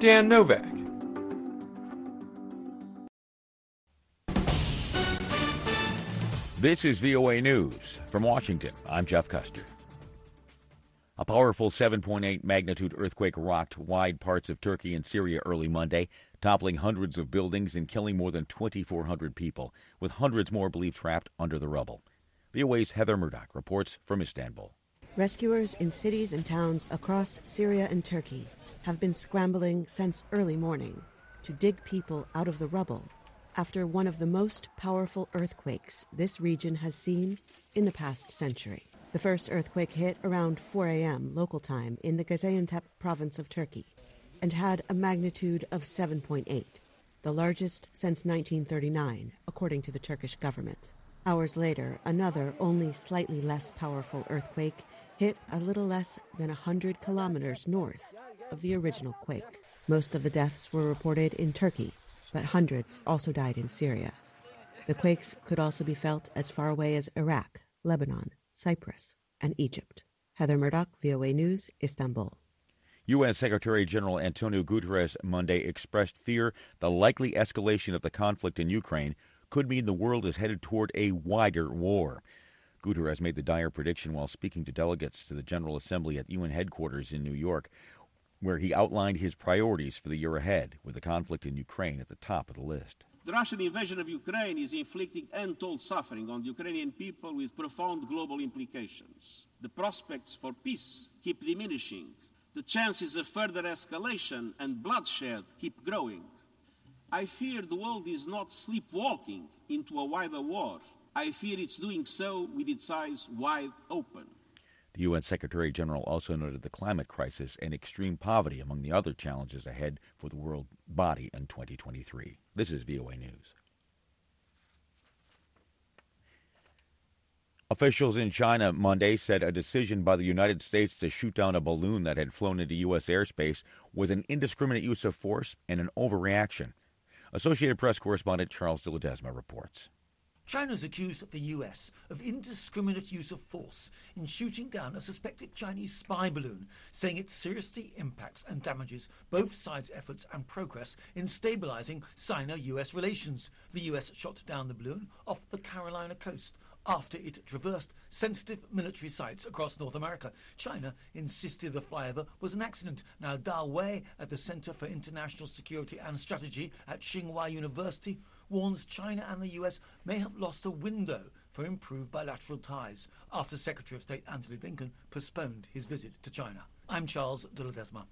Dan Novak. This is VOA News. From Washington, I'm Jeff Custer. A powerful 7.8 magnitude earthquake rocked wide parts of Turkey and Syria early Monday, toppling hundreds of buildings and killing more than 2,400 people, with hundreds more believed trapped under the rubble. VOA's Heather Murdoch reports from Istanbul. Rescuers in cities and towns across Syria and Turkey have been scrambling since early morning to dig people out of the rubble after one of the most powerful earthquakes this region has seen in the past century. The first earthquake hit around 4 a.m. local time in the Gaziantep province of Turkey and had a magnitude of 7.8, the largest since 1939, according to the Turkish government. Hours later, another, only slightly less powerful earthquake hit a little less than 100 kilometers north of the original quake. Most of the deaths were reported in Turkey, but hundreds also died in Syria. The quakes could also be felt as far away as Iraq, Lebanon, Cyprus, and Egypt. Heather Murdoch, VOA News, Istanbul. U.S. Secretary General Antonio Guterres Monday expressed fear the likely escalation of the conflict in Ukraine could mean the world is headed toward a wider war. Guterres made the dire prediction while speaking to delegates to the General Assembly at UN headquarters in New York, where he outlined his priorities for the year ahead, with the conflict in Ukraine at the top of the list. The Russian invasion of Ukraine is inflicting untold suffering on the Ukrainian people with profound global implications. The prospects for peace keep diminishing. The chances of further escalation and bloodshed keep growing. I fear the world is not sleepwalking into a wider war. I fear it's doing so with its eyes wide open. The UN Secretary General also noted the climate crisis and extreme poverty among the other challenges ahead for the world body in 2023. This is VOA News. Officials in China Monday said a decision by the United States to shoot down a balloon that had flown into U.S. airspace was an indiscriminate use of force and an overreaction. Associated Press correspondent Charles de Ledesma reports. China's accused the U.S. of indiscriminate use of force in shooting down a suspected Chinese spy balloon, saying it seriously impacts and damages both sides' efforts and progress in stabilizing Sino-U.S. relations. The U.S. shot down the balloon off the Carolina coast after it traversed sensitive military sites across North America. China insisted the flyover was an accident. Now, Dao Wei at the Center for International Security and Strategy at Tsinghua University warns China and the U.S. may have lost a window for improved bilateral ties after Secretary of State Antony Blinken postponed his visit to China. I'm Charles de Ledesma.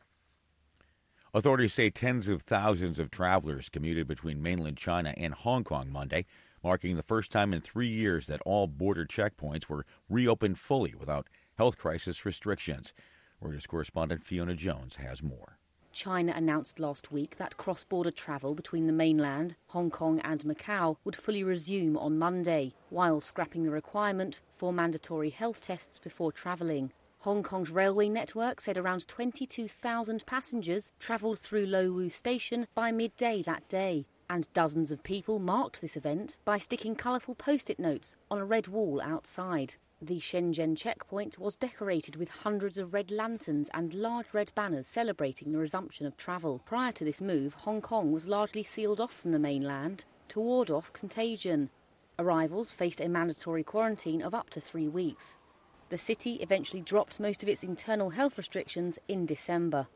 Authorities say tens of thousands of travelers commuted between mainland China and Hong Kong Monday, marking the first time in 3 years that all border checkpoints were reopened fully without health crisis restrictions. Reuters correspondent Fiona Jones has more. China announced last week that cross-border travel between the mainland, Hong Kong and Macau would fully resume on Monday, while scrapping the requirement for mandatory health tests before travelling. Hong Kong's railway network said around 22,000 passengers travelled through Lo Wu Station by midday that day, and dozens of people marked this event by sticking colourful post-it notes on a red wall outside. The Shenzhen checkpoint was decorated with hundreds of red lanterns and large red banners celebrating the resumption of travel. Prior to this move, Hong Kong was largely sealed off from the mainland to ward off contagion. Arrivals faced a mandatory quarantine of up to 3 weeks. The city eventually dropped most of its internal health restrictions in December.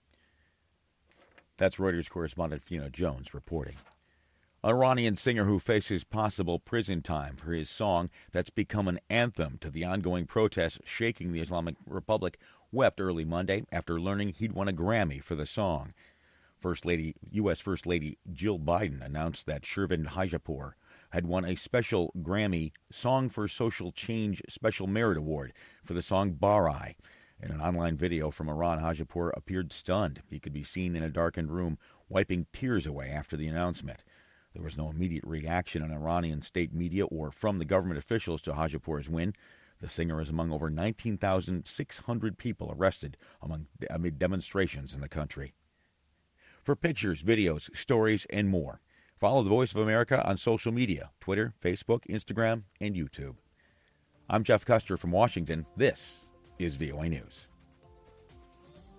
That's Reuters correspondent Fiona Jones reporting. An Iranian singer who faces possible prison time for his song that's become an anthem to the ongoing protests shaking the Islamic Republic wept early Monday after learning he'd won a Grammy for the song. U.S. First Lady Jill Biden announced that Shervin Hajipour had won a special Grammy Song for Social Change Special Merit Award for the song Barai. In an online video from Iran, Hajipour appeared stunned. He could be seen in a darkened room wiping tears away after the announcement. There was no immediate reaction in Iranian state media or from the government officials to Hajipour's win. The singer is among over 19,600 people arrested amid demonstrations in the country. For pictures, videos, stories, and more, follow the Voice of America on social media, Twitter, Facebook, Instagram, and YouTube. I'm Jeff Custer from Washington. This is VOA News.